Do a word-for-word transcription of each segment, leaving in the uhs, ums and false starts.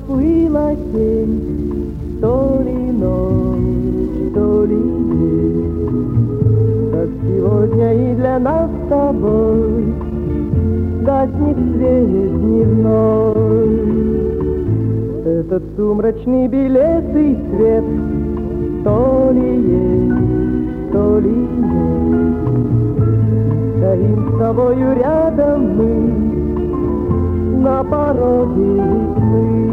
наплыла тень, то ли ночь, то ли день. Как сегодня и для нас с тобой гаснет свет дневной. Этот сумрачный белесый свет то ли есть, то ли нет. Стоим с тобою рядом мы на пороге весны.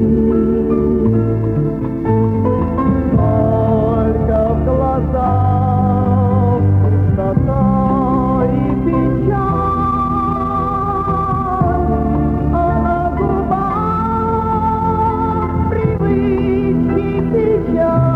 Только в глазах пустота и печаль, а на губах привычный печаль.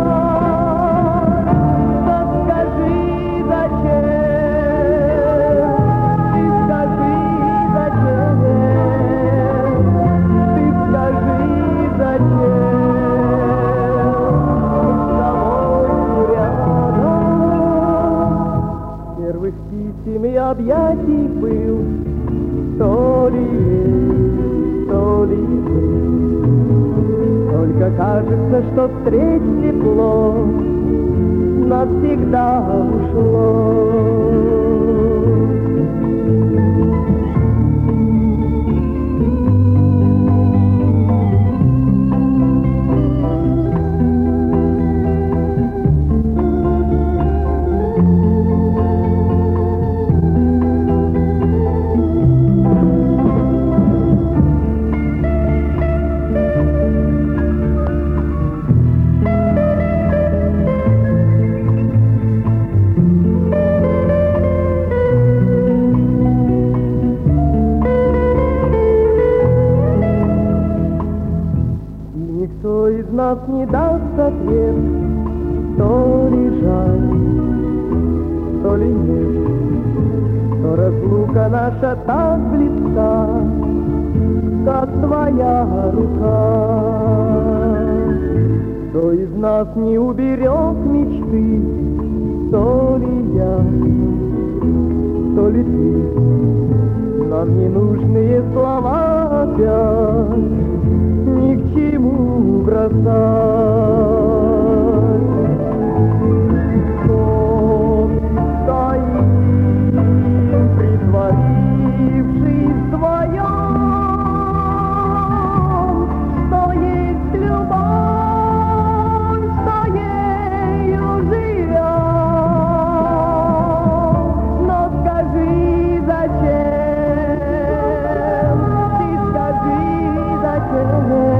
И объятий был, то ли есть, то ли нет. Только кажется, что встреч тепло навсегда ушло. Нас не даст ответ, то ли жаль, то ли нет, то разлука наша так близка, как твоя рука. Кто из нас не уберег мечты, то ли я, то ли ты. Нам ненужные слова опять ни к чему бросать. Сон стоим, притворившись вдвоем, что есть любовь, что ею живем. Но скажи, зачем? Ты скажи, зачем?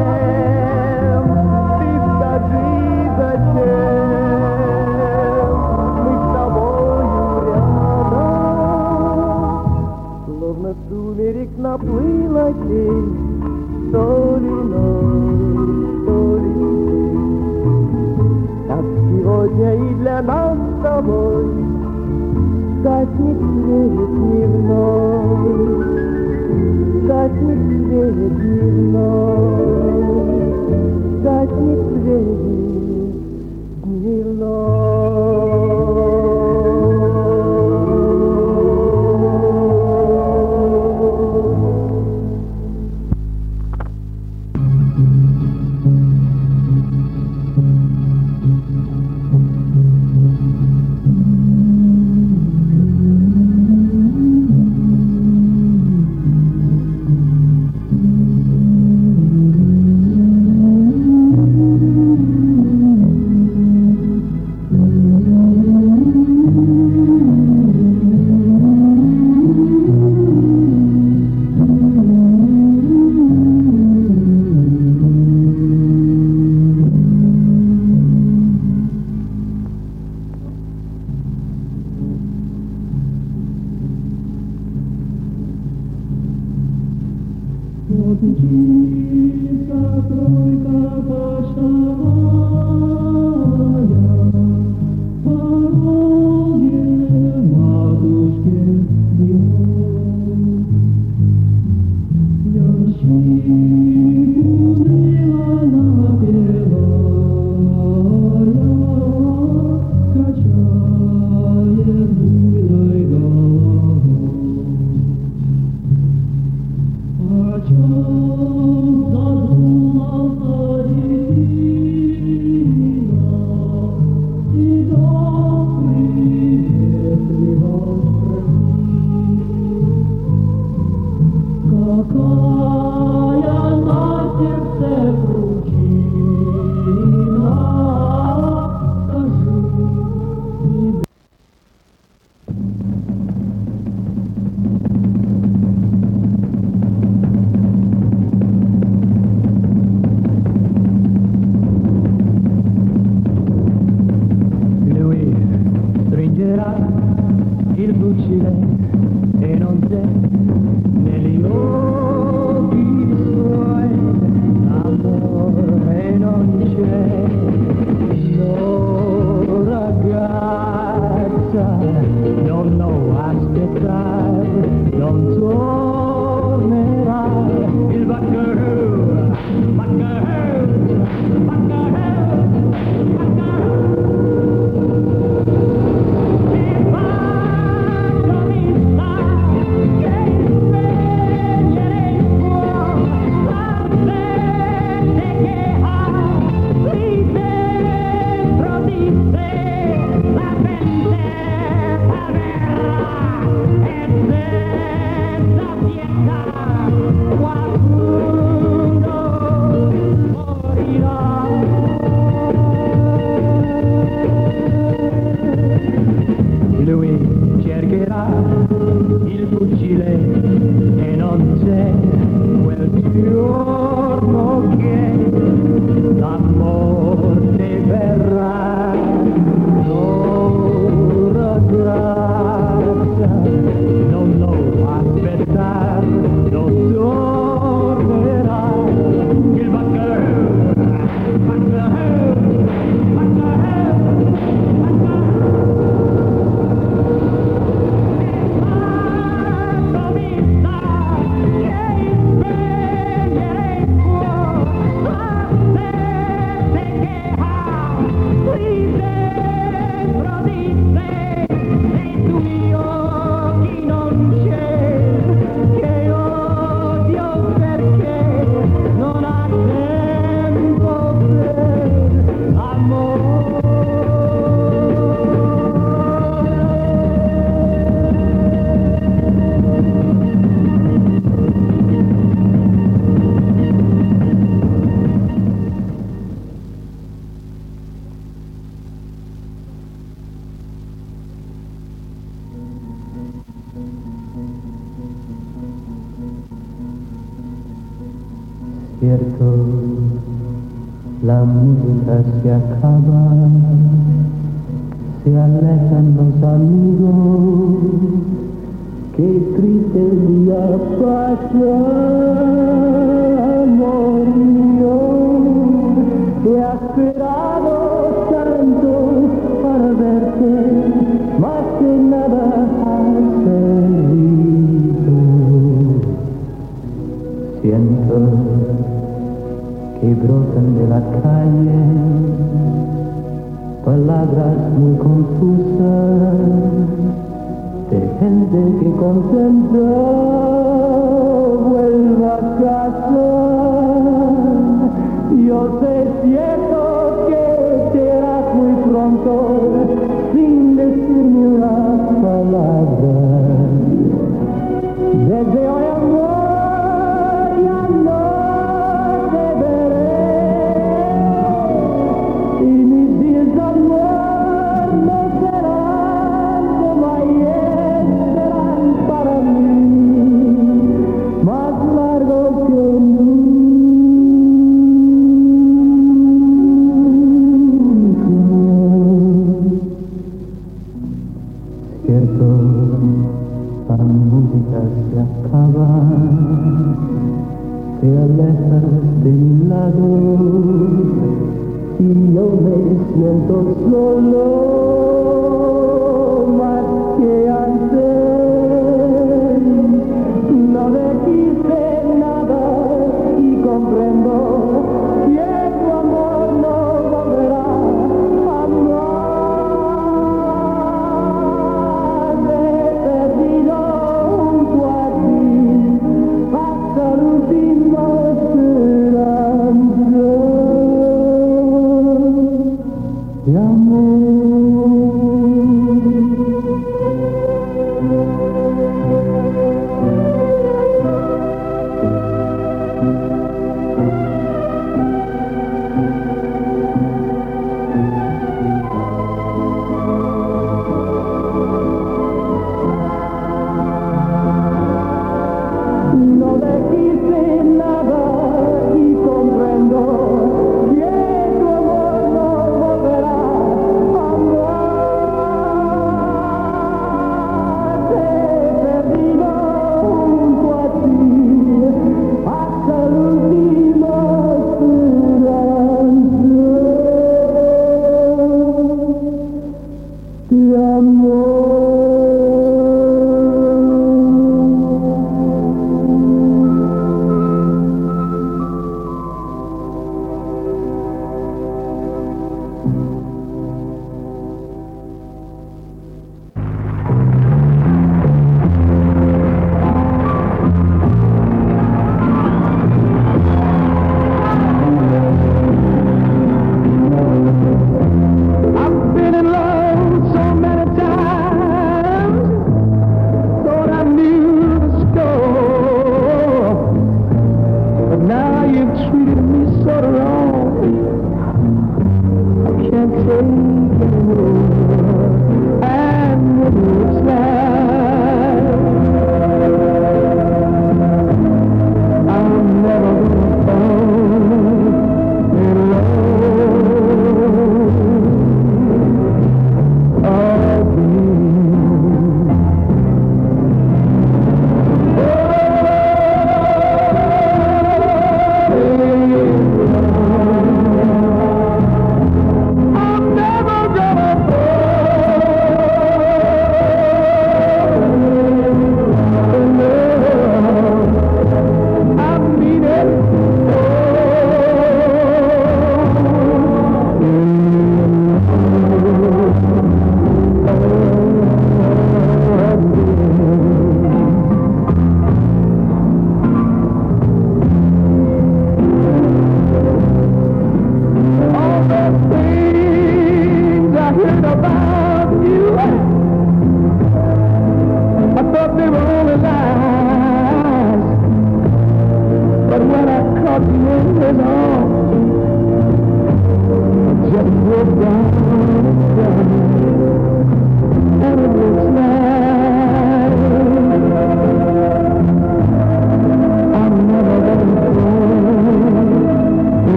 Наплыла тень, то ли ночь, то ли день. Так сегодня и для нас с тобой гаснет свет дневной, гаснет свет дневной, гаснет свет дневной. О чем il fucile e non c'è negli occhi suoi l'amore non c'è. No ragazza, non no aspettare, non tornerà il buckaroo, buckaroo, buckaroo, buckaroo. Lui cercherà il fucile e non c'è quel giorno che la morte verrà. No ragazza, non lo aspettare, non tornerà il buckaroo, buckaroo, buckaroo, buckaroo. Cierto, la música se acaba, se alejan los amigos, qué triste el día pasa, amor mío, he esperado tanto para verte, más que nada has perdido. Siento que brotan de la calle palabras muy confusas de gente que contenta vuelva a casa. Yo sé cierto que te irás muy pronto sin decirme una palabra. Desde hoy amor ya no te veré y mis días de amor no serán como ayer, serán para mí más largos que nunca. Cierto, la música se acaba, te alejas de mi lado y yo me siento solo más que antes. No dijiste nada y comprendo que tu amor no volverá jamás. He perdido junto a ti hasta el último esperanza de amor.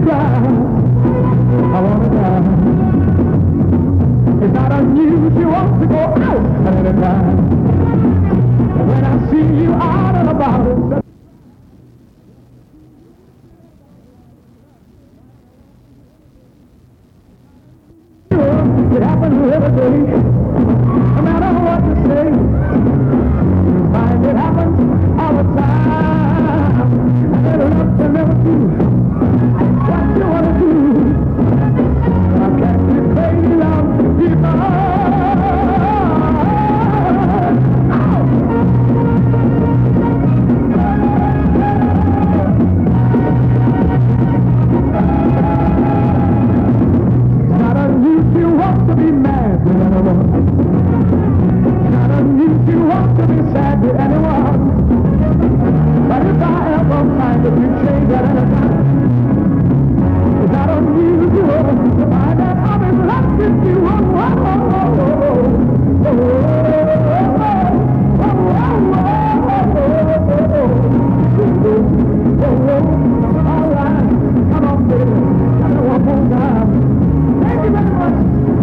cry. I wanna die. It's not unusual to go out at any time. When I see you out and about it. It happens every day. No matter what you say, you find it happens all the time. I better not to never do what you want to do. I can't be crazy out people. To be mad with anyone. Not unusual want to be sad with anyone. But if I ever find that you change at any time, it's not unusual to find that I'm in love with you. Oh, oh, oh, oh, oh, oh, oh, all right, come on, baby, come on, one more time. Thank you very much.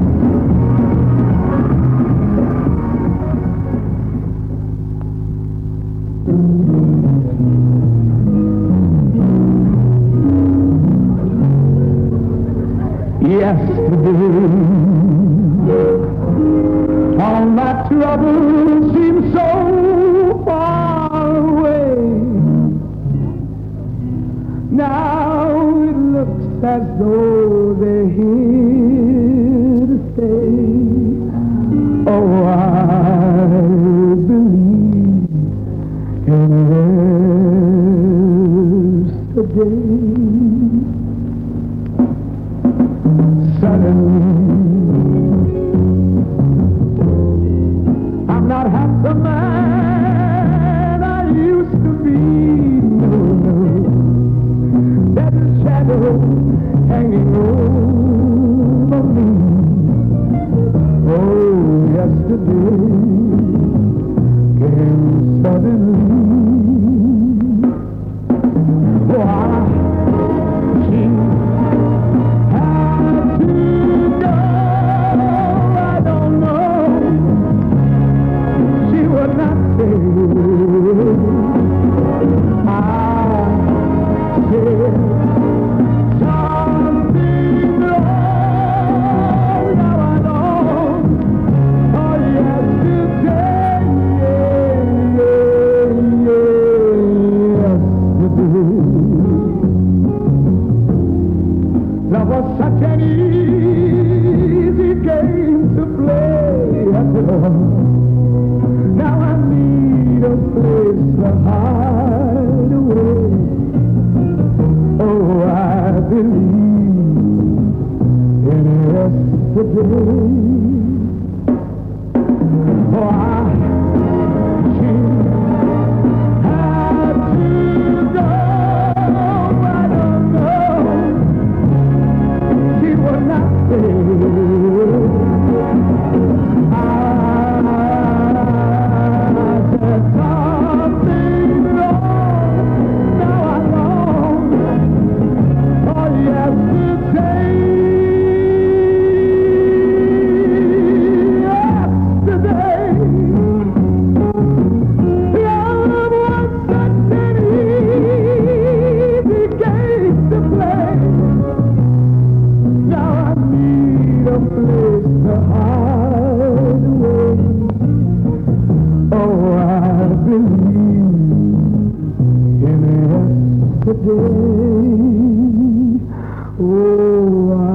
Yesterday, all my troubles seem so far away. Now it looks as though they're here to stay. Oh, I believe in yesterday. Suddenly, I'm not half the man I used to be. No, no. There's a shadow hanging over me. Oh, yesterday came suddenly. Oh, I keep love was such an easy game to play. Now I need a place to hide away. Oh, I believe in yesterday. Oh, I had to go. I don't know. She would not stay. I said something wrong. Now I know. Oh, yesterday, yesterday, love was such an easy game to play. Now I need a place to hide away. Oh, I believe in yesterday. Oh, I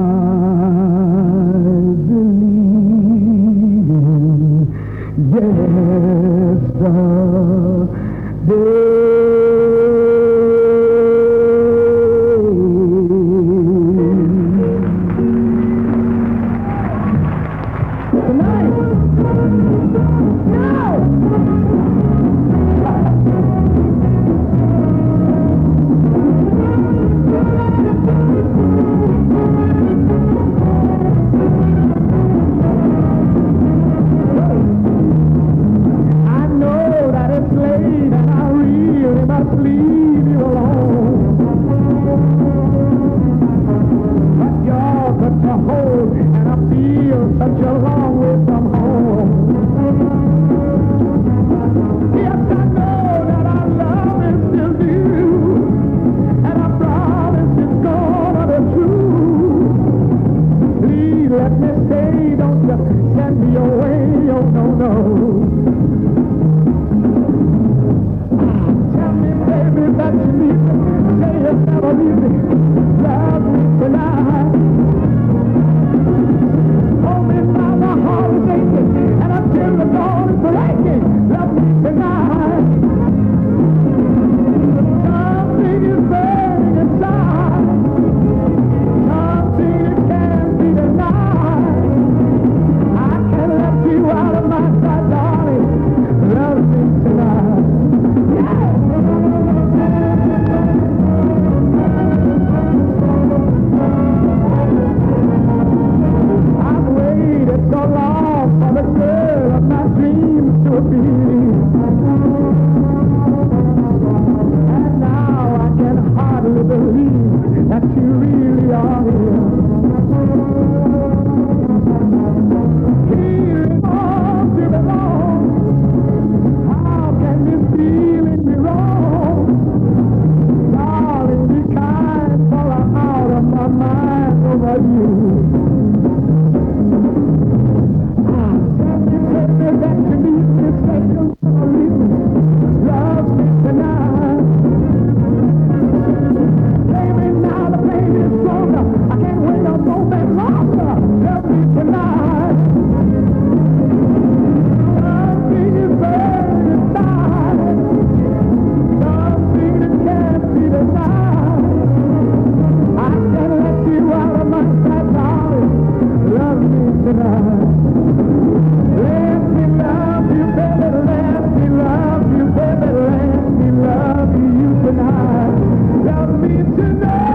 believe in yesterday. say, don't you send me away, oh no, no. Tell me, baby, that you need me. Say you'll never leave me. Love me tonight. Hold me now, my heart is aching, and until the dawn is breaking, love me tonight. Something is burning inside. Something that can't be denied. I can't let you out of my sight, darling. Love me tonight. I've waited so long for the girl of my dreams to appear. And now I can hardly believe that you really are here. Here it all to belong. How can this feeling be wrong? Darling, be kind, for I'm out of my mind over you. Ah, tell me, baby, that you need me, say you'll never leave me. Love me tonight. Baby, now the pain is stronger. I can't wait a moment longer. Love me tonight. Something is burning inside. Something that can't be denied. I can't let you out of my sight, darling. Love me tonight. Let me love you, baby. Let me love you, baby. Let me love you tonight. Love me tonight.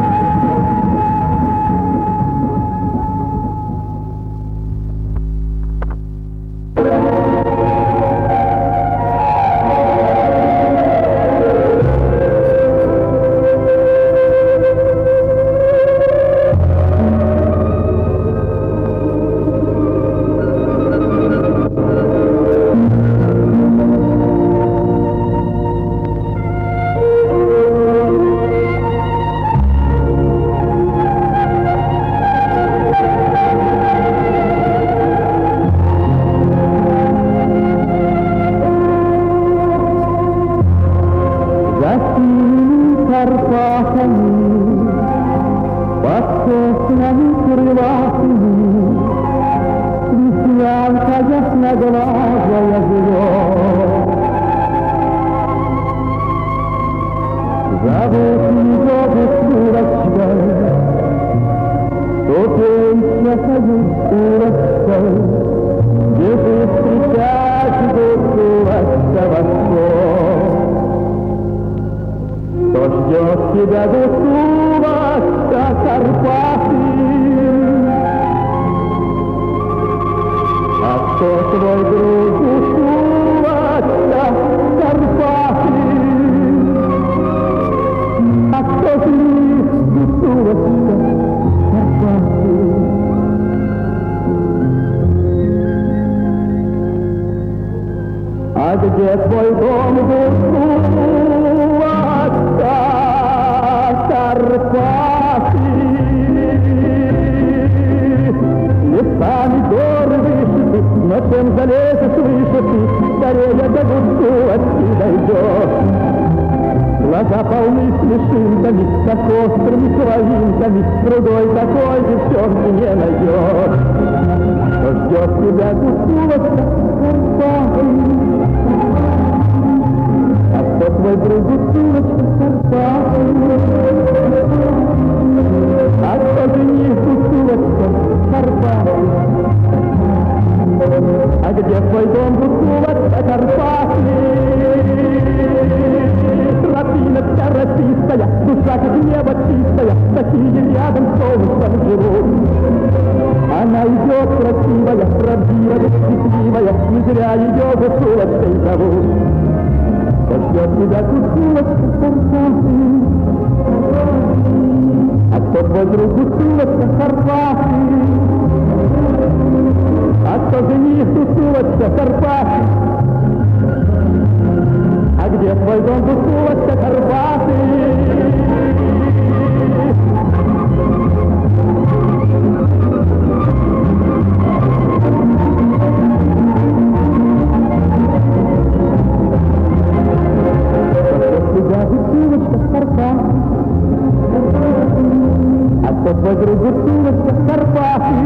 подругу Тулочка в Карпаты.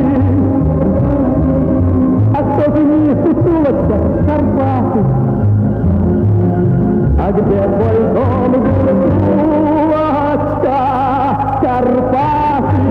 А кто же не Тулочка в Карпаты? А где твой дом, Тулочка, Карпаты?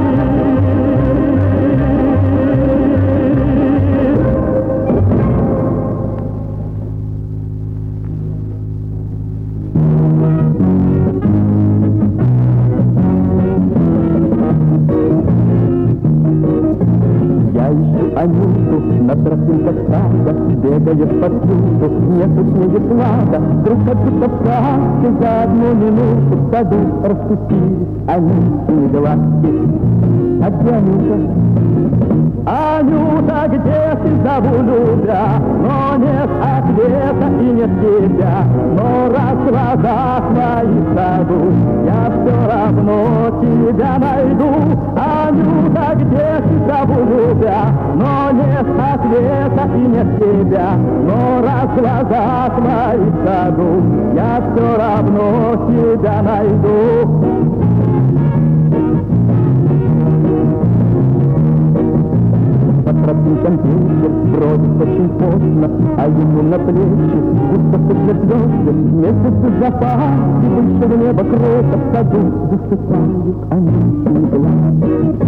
Анюту на тропинках сада бегаешь повсюду, нету снега слада. Вдруг как будто в сказке за одну минуту в саду распустились Анютины глазки. А где Анюта? Анюта, где ты, зову любя, но нет ответа и нет тебя. Но раз в глазах моих в саду, я все равно тебя найду. Анюта, где ты, зову любя, но нет ответа и нет тебя. Но раз в глазах моих в саду, я все равно тебя найду. По тропинкам вечер бродит очень поздно, а ему на плечи густо сыплет звезды. Месяцы запаски выше в небо крота, в саду засыпают Анютины глазки.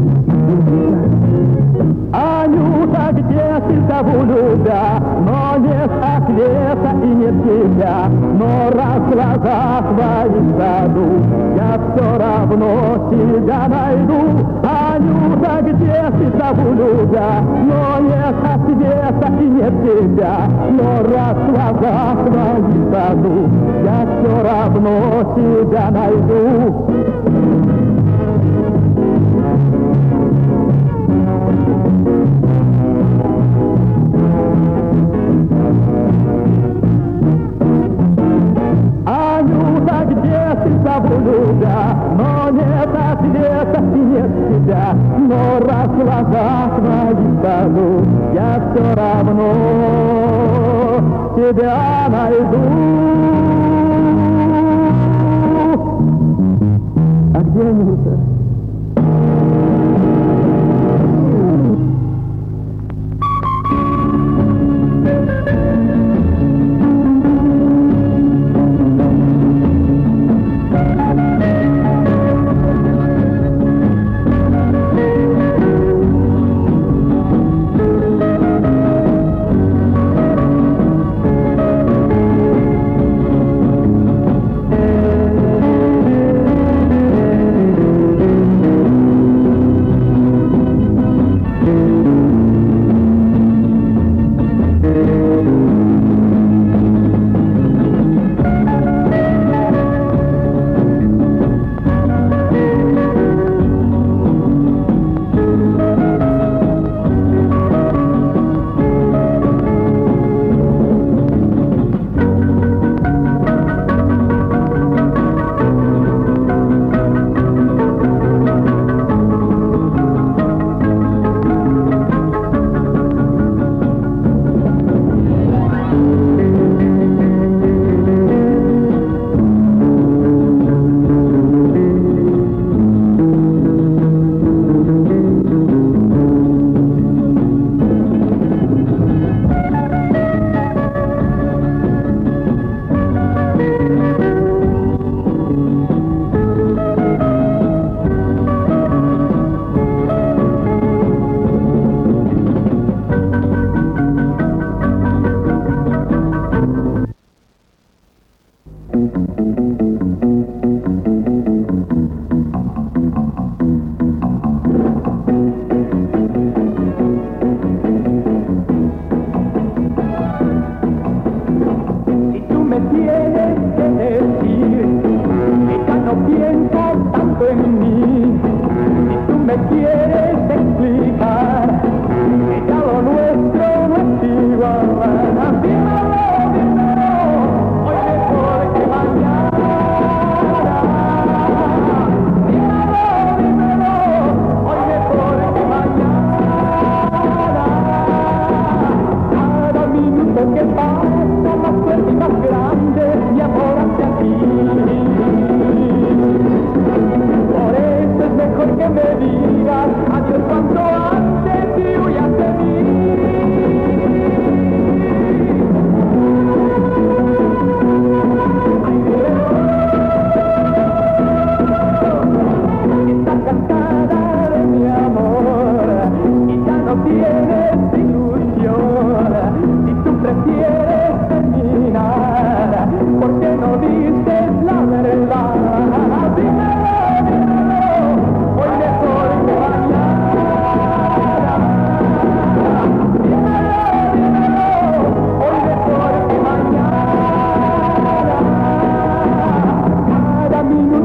Анюта, где ты, зову любя, но нет ответа и нет тебя. Но раз в глазах твоих в саду, я все равно тебя найду. Анюта, где ты, зову любя, но нет ответа и нет тебя. Но раз в глазах твоих в саду, я все равно тебя найду. Анюта, где ты, зову любя, но нет ответа и нет тебя. Но раз в глазах твоих в саду, я все равно тебя найду. А где Анюта? que me di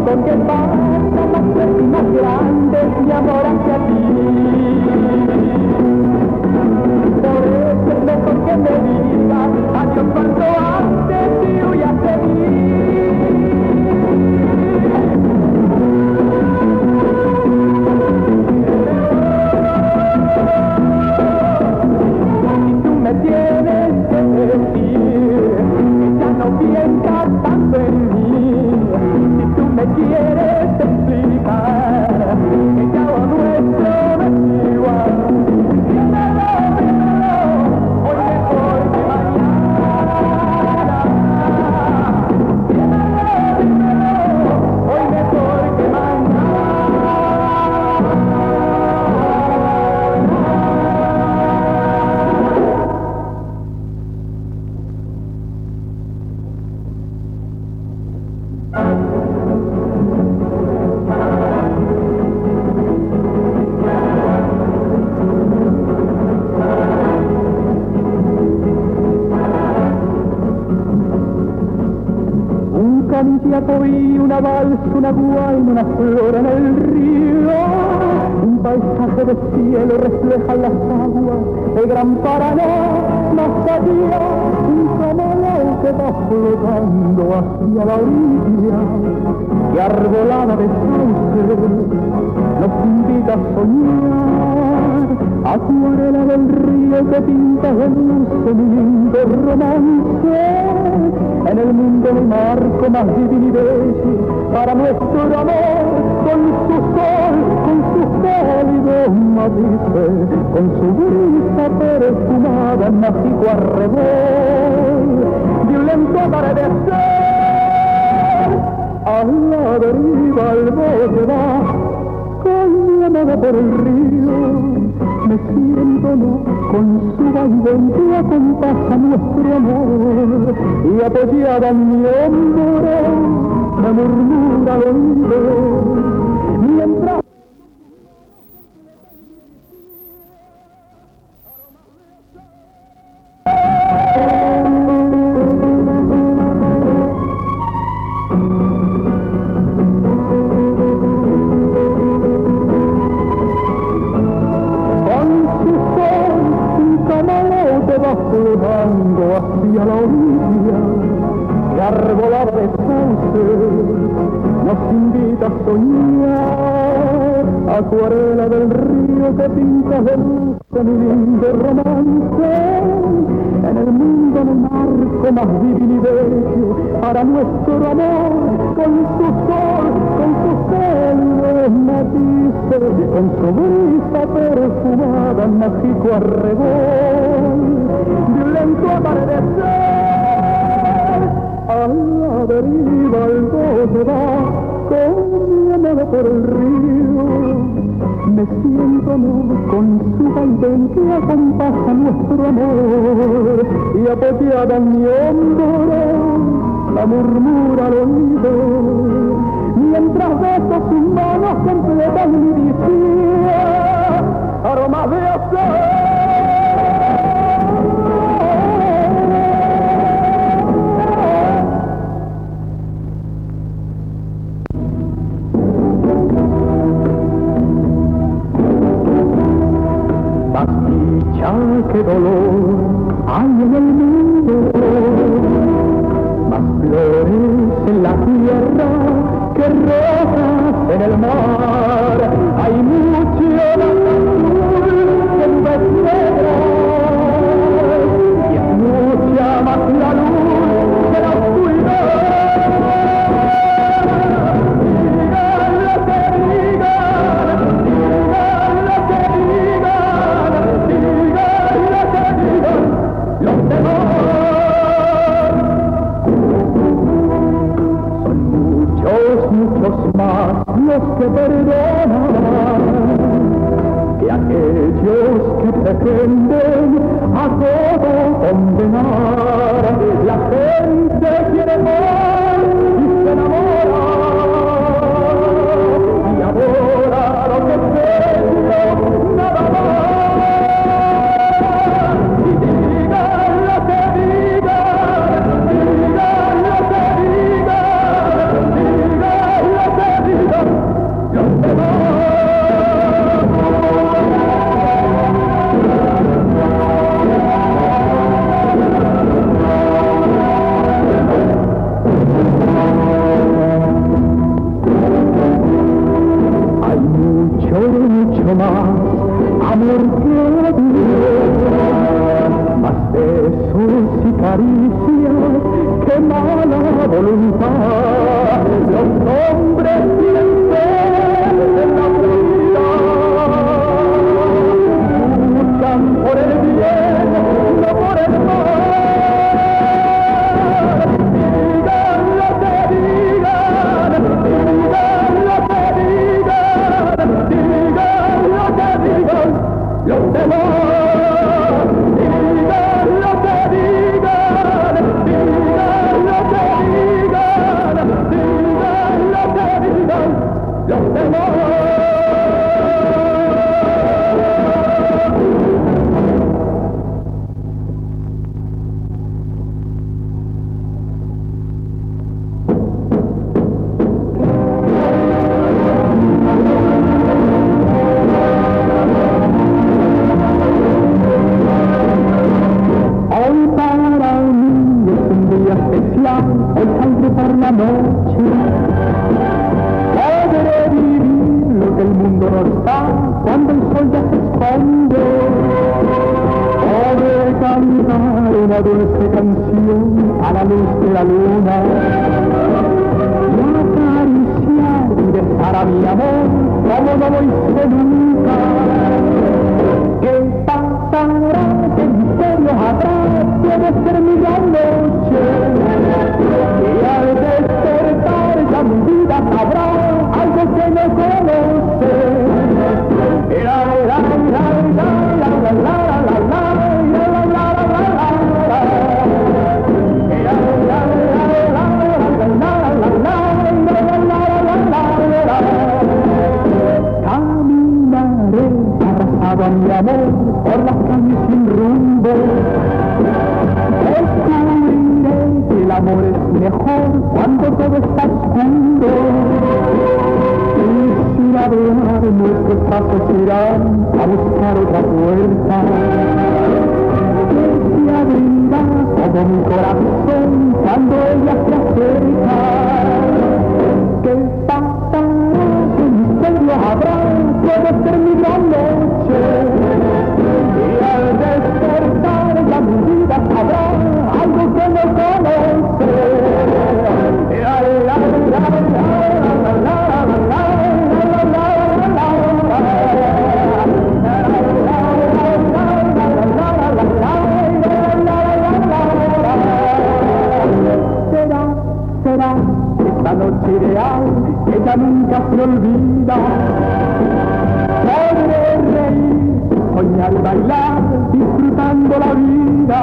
porque pasa más fuerte y más grande mi amor hacia ti. Por eso es mejor que me digas adiós cuanto antes y huyas de mí. Si tú me tienes que decir que ya no piensas tanto en mí, si tú me quieres explicar que ya lo nuestro no es igual, dímelo, dímelo, hoy mejor que mañana. Dímelo, dímelo, hoy mejor que mañana. Un cantiato y una valsa, una guaina, una flor en el río, un paisaje de cielo refleja las aguas, el gran Paraná, más allá, un camalao que va flotando hacia la orilla, y arbolada de sauce nos invita a soñar, acuarela del río que pinta de dulce mi lindo romance, en el mundo del marco más divino y bello para nuestro amor, con su sol, con sus cálidos matices, con su brisa perfumada en mágico arrebol, de un lento atardecer, a la deriva el bote va, caminada por el río, meciéndonos con su vaivén que acompasa nuestro amor, y apoyada en mi hombro me murmura al oído, mientras flotando hacia la orilla, y arbolada de sauce nos invita a soñar, acuarela del río que pinta de dulce mi lindo romance, en el mundo del marco más divino y bello para nuestro amor, con su sol, con sus celos matices, con su brisa perfumada en mágico arrebol, de un lento atardecer, a la deriva el bote va, caminada por el río, meciéndonos con su vaivén que acompasa nuestro amor, y apoyada en mi hombro la murmura al oído, mientras beso sus manos completan mi vicia, aromas de azar. Qué dolor hay en el mundo, más flores en la tierra que rosas en el mar. Hay mucho azul que nubes negras y es mucha más la luz que la oscuridad. Digan lo que digan, digan lo que digan, digan los demás. Son muchos, muchos más los que perdonan que aquellos que pretenden a todo condenar. La gente quiere más y se enamora y adora lo que es bello, nada más. Lo será mi amor como no lo hice nunca. ¿Qué pasará? ¿Qué misterio habrá? Puede ser mi gran noche. Y al despertar ya mi vida sabrá algo que no conoce. La la la la la la la la la la la caminaré abrazado a mi amor por las calles sin rumbo. Descubriré que el amor es mejor cuando todo está oscuro. Y sin hablar nuestros pasos irán a buscar otra puerta. Que se abrirá todo mi corazón cuando ella se acerca. ¿Qué pasará? ¿Qué misterio habrá? Puede ser mi gran noche. Y al despertar ya mi vida sabrá algo que no conoce. La la la la la la será, será esta noche ideal que ya nunca se olvida. Podré reír, soñar y bailar, disfrutando la vida.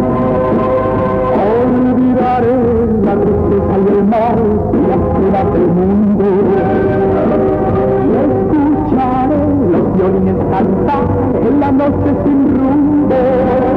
Olvidaré la tristeza y el mal y las penas del mundo. Y escucharé los violines cantar en la noche sin rumbo.